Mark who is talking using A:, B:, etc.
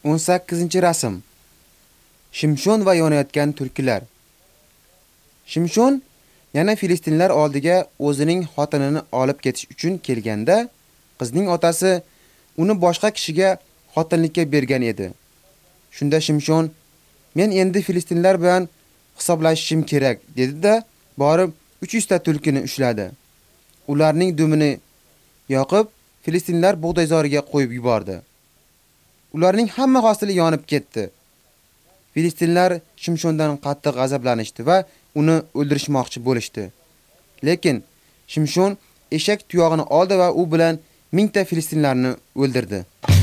A: 18-rasm. Shimshon va yonayotgan tulkilar. Shimshon yana Filistinlar oldiga o'zining xotinini olib ketish uchun kelganda, qizning otasi uni boshqa kishiga xotinlikka bergan edi. Shunda Shimshon, "Men endi Filistinlar bilan hisoblashishim kerak", dedi-da, borib 300 ta tulkini ushladi. Ularning dumini yoqib, Filistinlar bug'doyzoriga qo'yib yubordi. Ularning hamma hosili yonib ketdi. Filistinlar Shimshondan qattiq g'azablanishdi va uni o'ldirishmoqchi bo'lishdi. Lekin Shimshon eshak tuyog'ini oldi va u bilan 1000 ta Filistinlarni o'ldirdi.